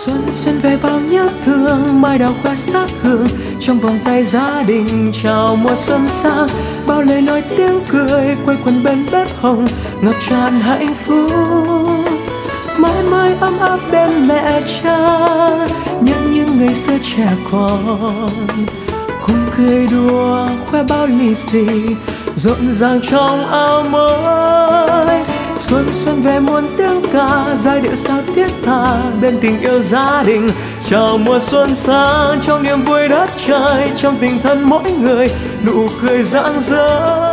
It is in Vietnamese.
Xuân xuân về bao nhớ thương, mai đào khoe sắc hương trong vòng tay gia đình chào mùa xuân sang. Bao lời nói tiếng cười quây quần bên bếp hồng ngập tràn hạnh phúc. Mãi mãi ấm áp bên mẹ cha, nhớ những ngày xưa trẻ con cùng cười đùa khoe bao lì xì rộn ràng trong áo mới. Xuân xuân về muôn tiếng ca, giai điệu sao thiết tha bên tình yêu gia đình chào mùa xuân sang. Trong niềm vui đất trời, trong tình thân mỗi người nụ cười rạng rỡ.